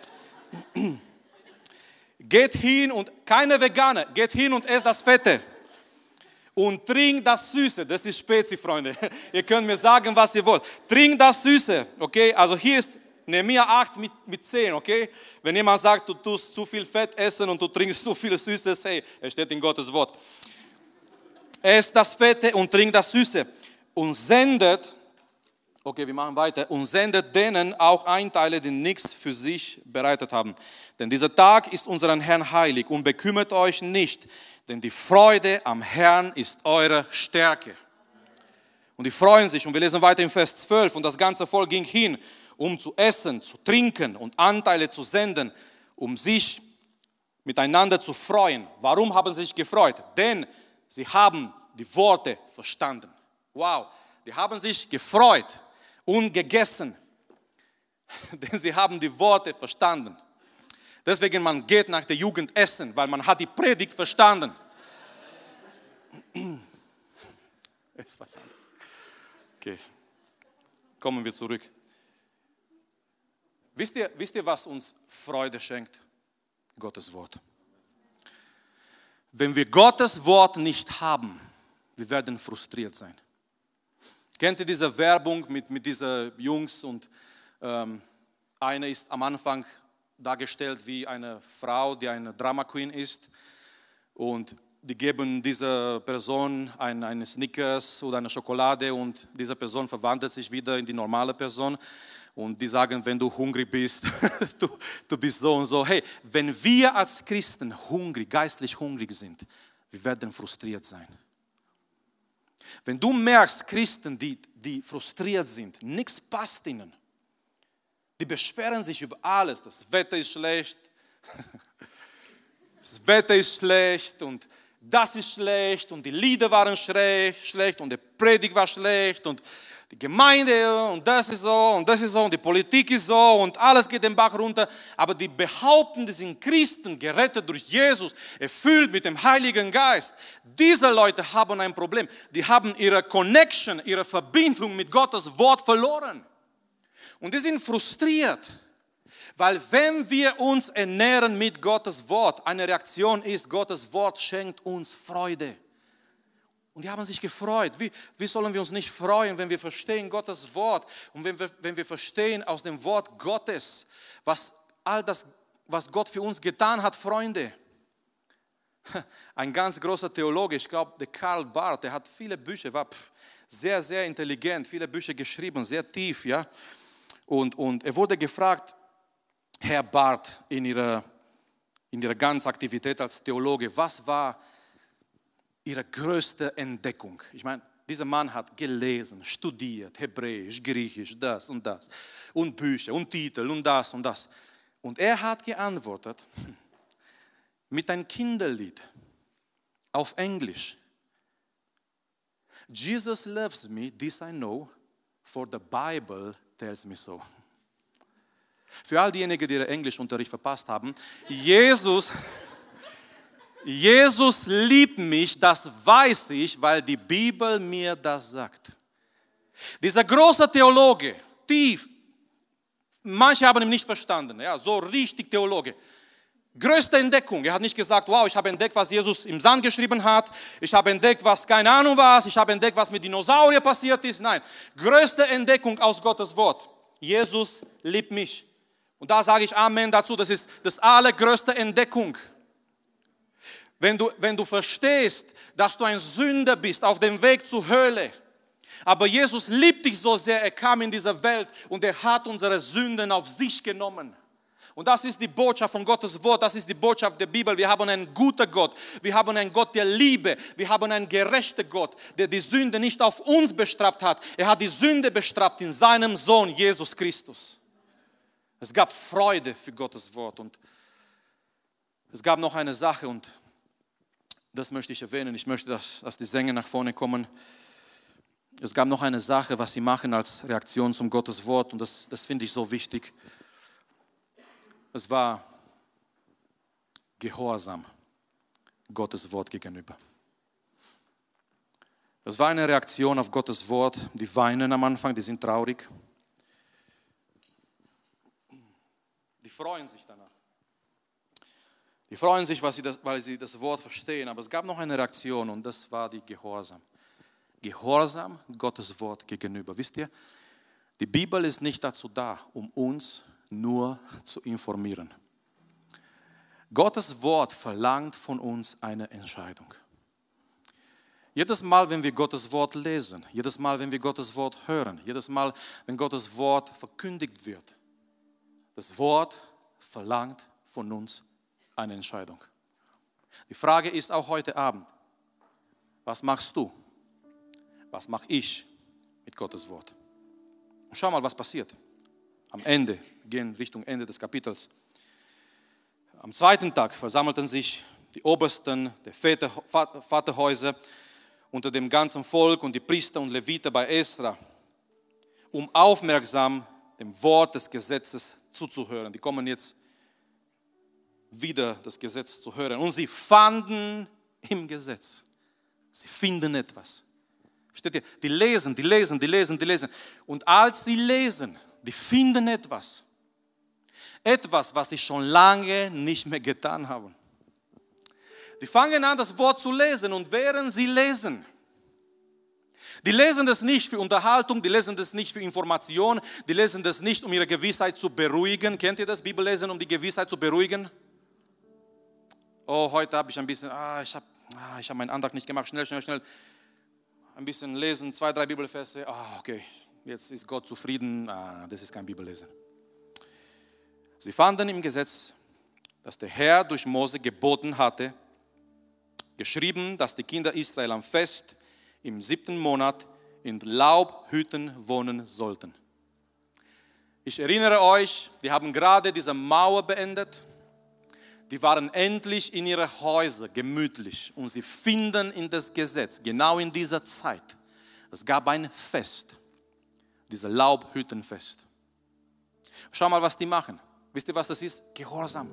Geht hin und, keine Veganer, geht hin und esst das Fette. Und trinkt das Süße. Das ist Spezi, Freunde. Ihr könnt mir sagen, was ihr wollt. Trinkt das Süße. Okay, also hier ist Nehemia acht mit, mit zehn, okay? Wenn jemand sagt, du tust zu viel Fett essen und du trinkst zu viel Süßes, hey, es steht in Gottes Wort. Esst das Fette und trinkt das Süße und sendet, okay, wir machen weiter, und sendet denen auch Einteile, die nichts für sich bereitet haben. Denn dieser Tag ist unseren Herrn heilig und bekümmert euch nicht, denn die Freude am Herrn ist eure Stärke. Und die freuen sich und wir lesen weiter im Vers zwölf und das ganze Volk ging hin um zu essen, zu trinken und Anteile zu senden, um sich miteinander zu freuen. Warum haben sie sich gefreut? Denn sie haben die Worte verstanden. Wow, die haben sich gefreut und gegessen, denn sie haben die Worte verstanden. Deswegen man geht nach der Jugend essen, weil man hat die Predigt verstanden. Ist was anderes. Okay, kommen wir zurück. Wisst ihr, wisst ihr, was uns Freude schenkt? Gottes Wort. Wenn wir Gottes Wort nicht haben, wir werden frustriert sein. Kennt ihr diese Werbung mit, mit diesen Jungs und ähm, eine ist am Anfang dargestellt wie eine Frau, die eine Drama Queen ist und die geben dieser Person ein, eine Snickers oder eine Schokolade und diese Person verwandelt sich wieder in die normale Person und die sagen, wenn du hungrig bist, du, du bist so und so. Hey, wenn wir als Christen hungrig, geistlich hungrig sind, wir werden frustriert sein. Wenn du merkst, Christen, die, die frustriert sind, nichts passt ihnen, die beschweren sich über alles, das Wetter ist schlecht, das Wetter ist schlecht und das ist schlecht und die Lieder waren schlecht und die Predigt war schlecht und die Gemeinde und das ist so und das ist so und die Politik ist so und alles geht den Bach runter. Aber die behaupten, die sind Christen, gerettet durch Jesus, erfüllt mit dem Heiligen Geist. Diese Leute haben ein Problem. Die haben ihre Connection, ihre Verbindung mit Gottes Wort verloren. Und die sind frustriert. Weil wenn wir uns ernähren mit Gottes Wort, eine Reaktion ist, Gottes Wort schenkt uns Freude. Und die haben sich gefreut. Wie, wie sollen wir uns nicht freuen, wenn wir verstehen Gottes Wort und wenn wir, wenn wir verstehen aus dem Wort Gottes, was all das, was Gott für uns getan hat, Freunde. Ein ganz großer Theologe, ich glaube, der Karl Barth, der hat viele Bücher, war pff, sehr, sehr intelligent, viele Bücher geschrieben, sehr tief, ja. Und, und er wurde gefragt, Herr Barth, in ihrer, in ihrer ganzen Aktivität als Theologe, was war Ihre größte Entdeckung? Ich meine, dieser Mann hat gelesen, studiert, Hebräisch, Griechisch, das und das und Bücher und Titel und das und das. Und er hat geantwortet mit einem Kinderlied auf Englisch. Jesus loves me, this I know, for the Bible tells me so. Für all diejenigen, die ihren Englischunterricht verpasst haben, Jesus, Jesus liebt mich, das weiß ich, weil die Bibel mir das sagt. Dieser große Theologe, tief, manche haben ihn nicht verstanden, ja, so richtig Theologe. Größte Entdeckung, er hat nicht gesagt, wow, ich habe entdeckt, was Jesus im Sand geschrieben hat, ich habe entdeckt, was keine Ahnung was, ich habe entdeckt, was mit Dinosauriern passiert ist. Nein, größte Entdeckung aus Gottes Wort, Jesus liebt mich. Und da sage ich Amen dazu, das ist das allergrößte Entdeckung. Wenn du, wenn du verstehst, dass du ein Sünder bist auf dem Weg zur Hölle, aber Jesus liebt dich so sehr, er kam in diese Welt und er hat unsere Sünden auf sich genommen. Und das ist die Botschaft von Gottes Wort, das ist die Botschaft der Bibel. Wir haben einen guten Gott, wir haben einen Gott der Liebe, wir haben einen gerechten Gott, der die Sünde nicht auf uns bestraft hat. Er hat die Sünde bestraft in seinem Sohn Jesus Christus. Es gab Freude für Gottes Wort und es gab noch eine Sache und das möchte ich erwähnen. Ich möchte, dass, dass die Sänger nach vorne kommen. Es gab noch eine Sache, was sie machen als Reaktion zum Gottes Wort und das, das finde ich so wichtig. Es war Gehorsam Gottes Wort gegenüber. Es war eine Reaktion auf Gottes Wort. Die weinen am Anfang, die sind traurig. Die freuen sich danach. Die freuen sich, weil sie, das, weil sie das Wort verstehen, aber es gab noch eine Reaktion und das war die Gehorsam. Gehorsam Gottes Wort gegenüber. Wisst ihr, die Bibel ist nicht dazu da, um uns nur zu informieren. Gottes Wort verlangt von uns eine Entscheidung. Jedes Mal, wenn wir Gottes Wort lesen, jedes Mal, wenn wir Gottes Wort hören, jedes Mal, wenn Gottes Wort verkündigt wird, das Wort verlangt von uns eine Entscheidung. Die Frage ist auch heute Abend, was machst du? Was mache ich mit Gottes Wort? Und schau mal, was passiert. am Ende, wir gehen Richtung Ende des Kapitels. Am zweiten Tag versammelten sich die Obersten der Väter, Vaterhäuser unter dem ganzen Volk und die Priester und Leviter bei Esra, um aufmerksam dem Wort des Gesetzes zuzuhören. Die kommen jetzt wieder, das Gesetz zu hören. Und sie fanden im Gesetz. Sie finden etwas. Versteht ihr? Die lesen, die lesen, die lesen, die lesen. Und als sie lesen, die finden etwas. Etwas, was sie schon lange nicht mehr getan haben. Die fangen an, das Wort zu lesen. Und während sie lesen, die lesen das nicht für Unterhaltung, die lesen das nicht für Information, die lesen das nicht, um ihre Gewissheit zu beruhigen. Kennt ihr das, Bibellesen, um die Gewissheit zu beruhigen? Oh, heute habe ich ein bisschen, ah, ich habe ah, ich hab meinen Antrag nicht gemacht, schnell, schnell, schnell. Ein bisschen lesen, zwei, drei Bibelverse, ah, okay, jetzt ist Gott zufrieden, ah, das ist kein Bibellesen. Sie fanden im Gesetz, dass der Herr durch Mose geboten hatte, geschrieben, dass die Kinder Israel am Fest im siebten Monat in Laubhütten wohnen sollten. Ich erinnere euch, die haben gerade diese Mauer beendet. Die waren endlich in ihre Häuser gemütlich und sie finden in das Gesetz, genau in dieser Zeit, es gab ein Fest, dieses Laubhüttenfest. Schau mal, was die machen. Wisst ihr, was das ist? Gehorsam.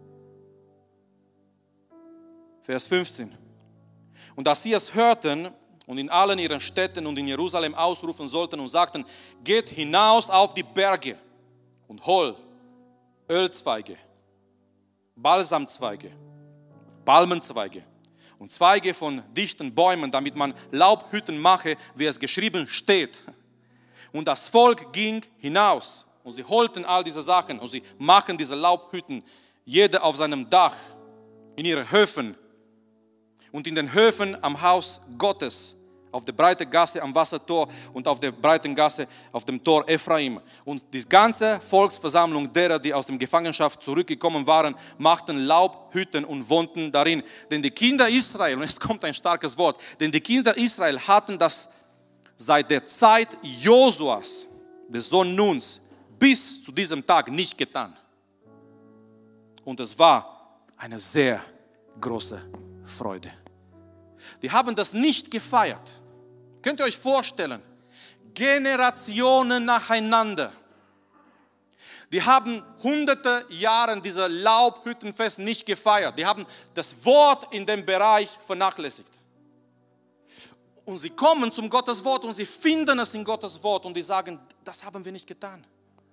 Vers fünfzehn. Und als sie es hörten und in allen ihren Städten und in Jerusalem ausrufen sollten und sagten, geht hinaus auf die Berge und hol Ölzweige, Balsamzweige, Palmenzweige und Zweige von dichten Bäumen, damit man Laubhütten mache, wie es geschrieben steht. Und das Volk ging hinaus und sie holten all diese Sachen und sie machen diese Laubhütten, jeder auf seinem Dach, in ihren Höfen und in den Höfen am Haus Gottes, auf der breiten Gasse am Wassertor und auf der breiten Gasse auf dem Tor Ephraim. Und die ganze Volksversammlung derer, die aus der Gefangenschaft zurückgekommen waren, machten Laubhütten und wohnten darin. Denn die Kinder Israel, und es kommt ein starkes Wort, denn die Kinder Israel hatten das seit der Zeit Josuas, des Sohn Nuns, bis zu diesem Tag nicht getan. Und es war eine sehr große Freude. Die haben das nicht gefeiert. Könnt ihr euch vorstellen? Generationen nacheinander. Die haben hunderte Jahre diese Laubhüttenfest nicht gefeiert. Die haben das Wort in dem Bereich vernachlässigt. Und sie kommen zum Gottes Wort und sie finden es in Gottes Wort und die sagen, das haben wir nicht getan.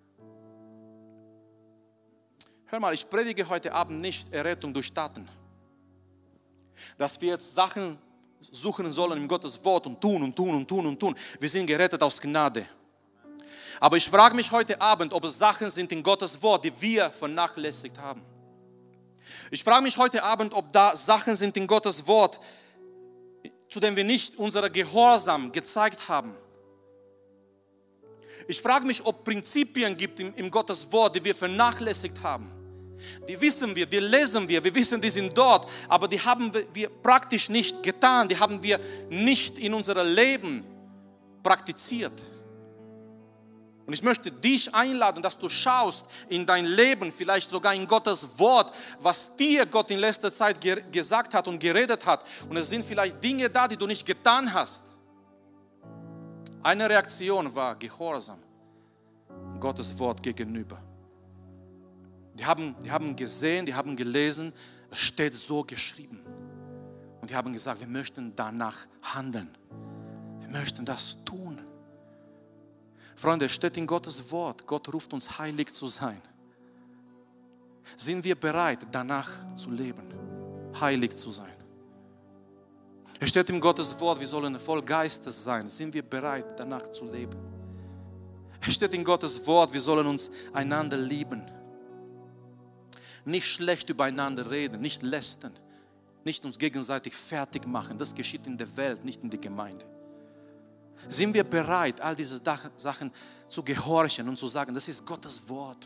Hör mal, ich predige heute Abend nicht Errettung durch Taten. Dass wir jetzt Sachen suchen sollen in Gottes Wort und tun und tun und tun und tun. Wir sind gerettet aus Gnade. Aber ich frage mich heute Abend, ob es Sachen sind in Gottes Wort, die wir vernachlässigt haben. Ich frage mich heute Abend, ob da Sachen sind in Gottes Wort, zu denen wir nicht unsere Gehorsam gezeigt haben. Ich frage mich, ob Prinzipien gibt in, in Gottes Wort, die wir vernachlässigt haben. Die wissen wir, die lesen wir, wir wissen, die sind dort, aber die haben wir praktisch nicht getan, die haben wir nicht in unserem Leben praktiziert. Und ich möchte dich einladen, dass du schaust in dein Leben, vielleicht sogar in Gottes Wort, was dir Gott in letzter Zeit ge- gesagt hat und geredet hat. Und es sind vielleicht Dinge da, die du nicht getan hast. Eine Reaktion war Gehorsam Gottes Wort gegenüber. Die haben, die haben gesehen, die haben gelesen, es steht so geschrieben. Und die haben gesagt, wir möchten danach handeln. Wir möchten das tun. Freunde, es steht in Gottes Wort, Gott ruft uns heilig zu sein. Sind wir bereit, danach zu leben, heilig zu sein? Es steht in Gottes Wort, wir sollen voll Geistes sein. Sind wir bereit, danach zu leben? Es steht in Gottes Wort, wir sollen uns einander lieben. Nicht schlecht übereinander reden, nicht lästern, nicht uns gegenseitig fertig machen. Das geschieht in der Welt, nicht in der Gemeinde. Sind wir bereit, all diese Sachen zu gehorchen und zu sagen, das ist Gottes Wort.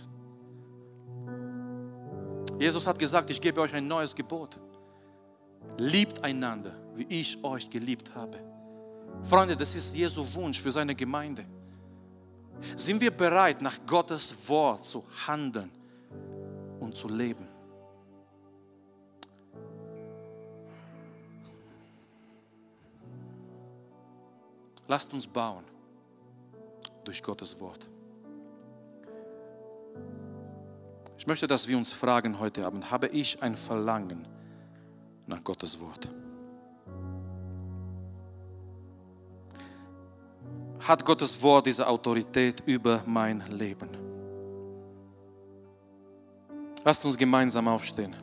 Jesus hat gesagt, ich gebe euch ein neues Gebot. Liebt einander, wie ich euch geliebt habe. Freunde, das ist Jesu Wunsch für seine Gemeinde. Sind wir bereit, nach Gottes Wort zu handeln und zu leben? Lasst uns bauen durch Gottes Wort. Ich möchte, dass wir uns fragen heute Abend, habe ich ein Verlangen nach Gottes Wort? Hat Gottes Wort diese Autorität über mein Leben? Lasst uns gemeinsam aufstehen.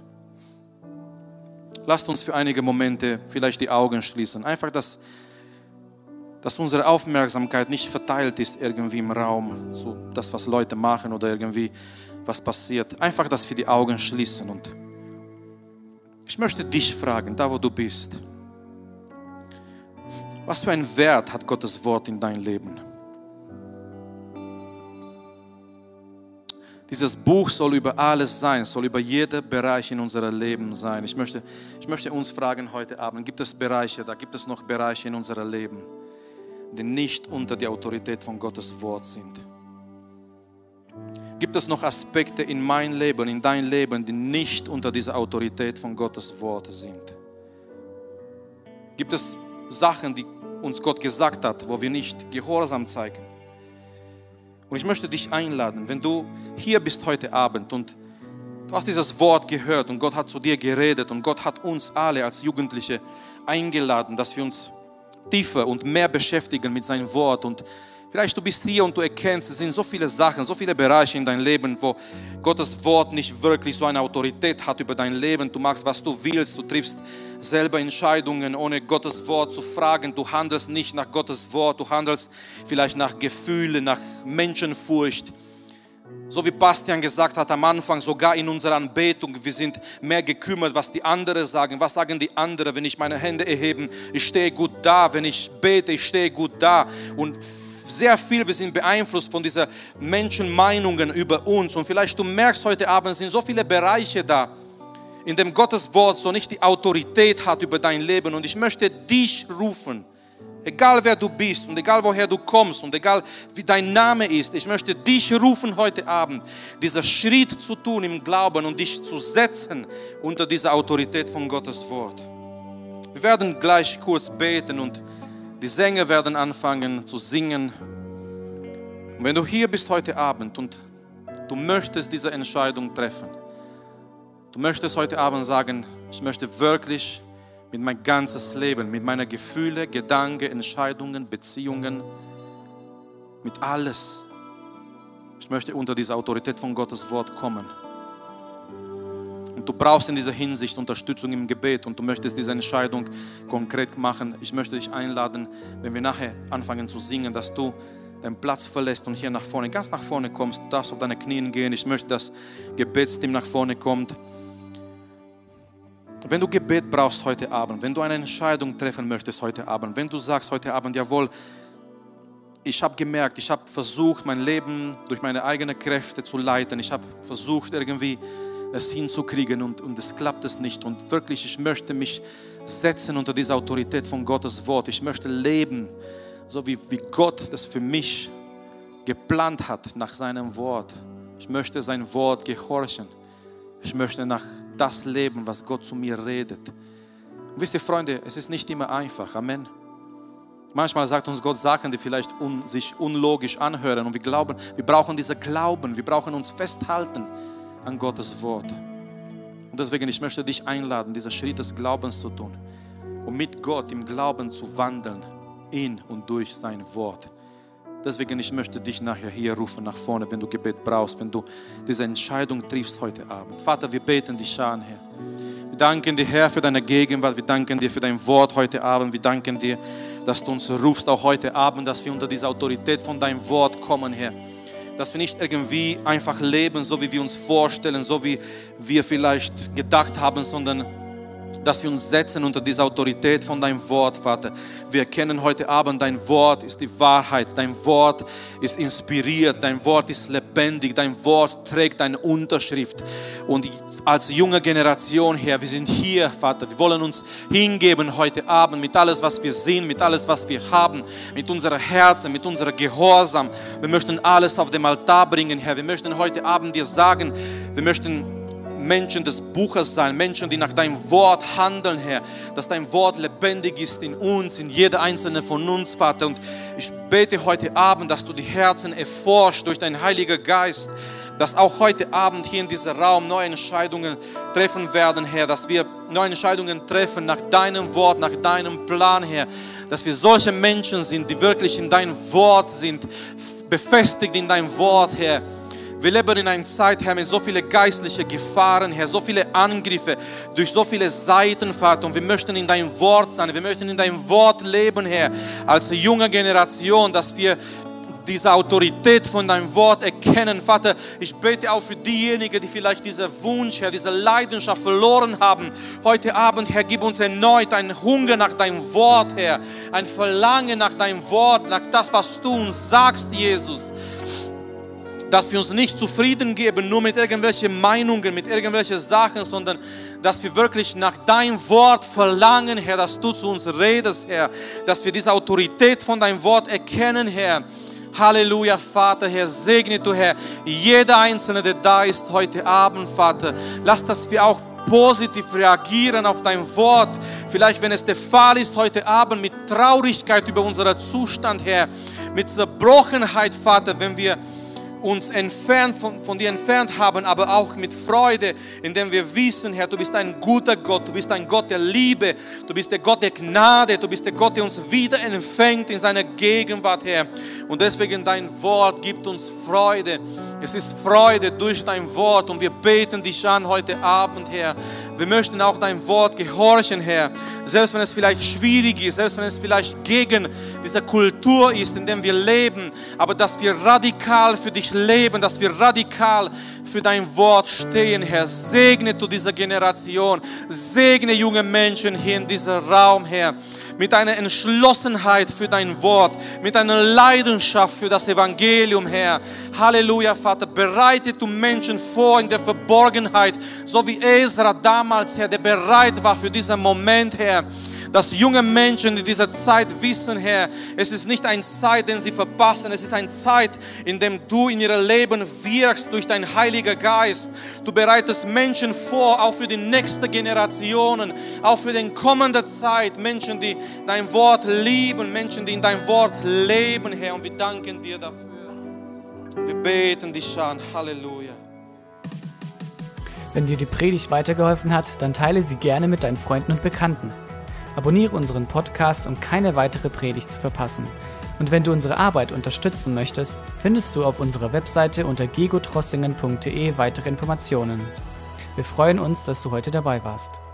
Lasst uns für einige Momente vielleicht die Augen schließen. Einfach, dass, dass unsere Aufmerksamkeit nicht verteilt ist irgendwie im Raum, so das, was Leute machen oder irgendwie was passiert. Einfach, dass wir die Augen schließen. Und ich möchte dich fragen, da wo du bist, was für einen Wert hat Gottes Wort in dein Leben? Dieses Buch soll über alles sein, soll über jeden Bereich in unserem Leben sein. Ich möchte, ich möchte uns fragen heute Abend, gibt es Bereiche, da gibt es noch Bereiche in unserem Leben, die nicht unter die Autorität von Gottes Wort sind? Gibt es noch Aspekte in mein Leben, in dein Leben, die nicht unter dieser Autorität von Gottes Wort sind? Gibt es Sachen, die uns Gott gesagt hat, wo wir nicht Gehorsam zeigen? Und ich möchte dich einladen, wenn du hier bist heute Abend und du hast dieses Wort gehört und Gott hat zu dir geredet und Gott hat uns alle als Jugendliche eingeladen, dass wir uns tiefer und mehr beschäftigen mit seinem Wort. Und vielleicht du bist hier und du erkennst, es sind so viele Sachen, so viele Bereiche in deinem Leben, wo Gottes Wort nicht wirklich so eine Autorität hat über dein Leben. Du machst, was du willst, du triffst selber Entscheidungen, ohne Gottes Wort zu fragen. Du handelst nicht nach Gottes Wort, du handelst vielleicht nach Gefühlen, nach Menschenfurcht. So wie Bastian gesagt hat am Anfang, sogar in unserer Anbetung, wir sind mehr gekümmert, was die anderen sagen. Was sagen die anderen, wenn ich meine Hände erhebe? Ich stehe gut da, wenn ich bete, ich stehe gut da. Und sehr viel, wir sind beeinflusst von diesen Menschenmeinungen über uns. Und vielleicht du merkst heute Abend, es sind so viele Bereiche da, in dem Gottes Wort so nicht die Autorität hat über dein Leben. Und ich möchte dich rufen, egal wer du bist und egal woher du kommst und egal wie dein Name ist, ich möchte dich rufen heute Abend, diesen Schritt zu tun im Glauben und dich zu setzen unter dieser Autorität von Gottes Wort. Wir werden gleich kurz beten und die Sänger werden anfangen zu singen. Und wenn du hier bist heute Abend und du möchtest diese Entscheidung treffen, du möchtest heute Abend sagen, ich möchte wirklich mit meinem ganzes Leben, mit meinen Gefühlen, Gedanken, Entscheidungen, Beziehungen, mit alles. Ich möchte unter diese Autorität von Gottes Wort kommen. Und du brauchst in dieser Hinsicht Unterstützung im Gebet und du möchtest diese Entscheidung konkret machen. Ich möchte dich einladen, wenn wir nachher anfangen zu singen, dass du deinen Platz verlässt und hier nach vorne, ganz nach vorne kommst. Du darfst auf deine Knien gehen. Ich möchte, dass Gebetsteam nach vorne kommt. Wenn du Gebet brauchst heute Abend, wenn du eine Entscheidung treffen möchtest heute Abend, wenn du sagst heute Abend, jawohl, ich habe gemerkt, ich habe versucht, mein Leben durch meine eigenen Kräfte zu leiten. Ich habe versucht, irgendwie es hinzukriegen und, und es klappt es nicht. Und wirklich, ich möchte mich setzen unter diese Autorität von Gottes Wort. Ich möchte leben, so wie, wie Gott das für mich geplant hat nach seinem Wort. Ich möchte sein Wort gehorchen. Ich möchte nach das leben, was Gott zu mir redet. Und wisst ihr, Freunde, es ist nicht immer einfach. Amen. Manchmal sagt uns Gott Sachen, die vielleicht un, sich unlogisch anhören. Und wir glauben, wir brauchen diesen Glauben. Wir brauchen uns festhalten an Gottes Wort. Und deswegen, ich möchte dich einladen, diesen Schritt des Glaubens zu tun. Um mit Gott im Glauben zu wandeln. In und durch sein Wort. Deswegen, ich möchte dich nachher hier rufen, nach vorne, wenn du Gebet brauchst, wenn du diese Entscheidung triffst heute Abend. Vater, wir beten dich an, Herr. Wir danken dir, Herr, für deine Gegenwart. Wir danken dir für dein Wort heute Abend. Wir danken dir, dass du uns rufst, auch heute Abend, dass wir unter diese Autorität von deinem Wort kommen, Herr. Dass wir nicht irgendwie einfach leben, so wie wir uns vorstellen, so wie wir vielleicht gedacht haben, sondern dass wir uns setzen unter diese Autorität von deinem Wort, Vater. Wir erkennen heute Abend, dein Wort ist die Wahrheit, dein Wort ist inspiriert, dein Wort ist lebendig, dein Wort trägt eine Unterschrift. Und als junge Generation, Herr, wir sind hier, Vater, wir wollen uns hingeben heute Abend mit alles, was wir sind, mit alles, was wir haben, mit unserem Herzen, mit unserem Gehorsam. Wir möchten alles auf den Altar bringen, Herr. Wir möchten heute Abend dir sagen, wir möchten Menschen des Buches sein, Menschen, die nach deinem Wort handeln, Herr, dass dein Wort lebendig ist in uns, in jeder einzelne von uns, Vater. Und ich bete heute Abend, dass du die Herzen erforscht durch deinen Heiligen Geist, dass auch heute Abend hier in diesem Raum neue Entscheidungen treffen werden, Herr, dass wir neue Entscheidungen treffen nach deinem Wort, nach deinem Plan, Herr, dass wir solche Menschen sind, die wirklich in deinem Wort sind, befestigt in deinem Wort, Herr. Wir leben in einer Zeit, Herr, mit so vielen geistlichen Gefahren, Herr, so viele Angriffe durch so viele Seiten, Vater. Und wir möchten in deinem Wort sein, wir möchten in deinem Wort leben, Herr, als junge Generation, dass wir diese Autorität von deinem Wort erkennen. Vater, ich bete auch für diejenigen, die vielleicht diesen Wunsch, Herr, diese Leidenschaft verloren haben. Heute Abend, Herr, gib uns erneut einen Hunger nach deinem Wort, Herr, ein Verlangen nach deinem Wort, nach das, was du uns sagst, Jesus. Dass wir uns nicht zufrieden geben, nur mit irgendwelchen Meinungen, mit irgendwelchen Sachen, sondern dass wir wirklich nach deinem Wort verlangen, Herr, dass du zu uns redest, Herr, dass wir diese Autorität von deinem Wort erkennen, Herr. Halleluja, Vater, Herr, segne du, Herr, jeder Einzelne, der da ist heute Abend, Vater. Lass, dass wir auch positiv reagieren auf dein Wort. Vielleicht, wenn es der Fall ist, heute Abend mit Traurigkeit über unseren Zustand, Herr, mit Zerbrochenheit, Vater, wenn wir uns entfernt von, von dir entfernt haben, aber auch mit Freude, indem wir wissen, Herr, du bist ein guter Gott, du bist ein Gott der Liebe, du bist der Gott der Gnade, du bist der Gott, der uns wieder empfängt in seiner Gegenwart, Herr. Und deswegen dein Wort gibt uns Freude. Es ist Freude durch dein Wort und wir beten dich an heute Abend, Herr. Wir möchten auch dein Wort gehorchen, Herr. Selbst wenn es vielleicht schwierig ist, selbst wenn es vielleicht gegen diese Kultur ist, in der wir leben, aber dass wir radikal für dich leben, dass wir radikal für dein Wort stehen, Herr. Segne du diese Generation, segne junge Menschen hier in diesem Raum, Herr, mit einer Entschlossenheit für dein Wort, mit einer Leidenschaft für das Evangelium, Herr. Halleluja, Vater. Bereite du Menschen vor in der Verborgenheit, so wie Ezra damals, Herr, der bereit war für diesen Moment, Herr. Dass junge Menschen in dieser Zeit wissen, Herr, es ist nicht eine Zeit, die sie verpassen, es ist eine Zeit, in der du in ihr Leben wirkst durch deinen Heiligen Geist. Du bereitest Menschen vor, auch für die nächsten Generationen, auch für die kommende Zeit, Menschen, die dein Wort lieben, Menschen, die in dein Wort leben, Herr, und wir danken dir dafür. Wir beten dich an, Halleluja. Wenn dir die Predigt weitergeholfen hat, dann teile sie gerne mit deinen Freunden und Bekannten. Abonniere unseren Podcast, um keine weitere Predigt zu verpassen. Und wenn du unsere Arbeit unterstützen möchtest, findest du auf unserer Webseite unter gegotrossingen punkt de weitere Informationen. Wir freuen uns, dass du heute dabei warst.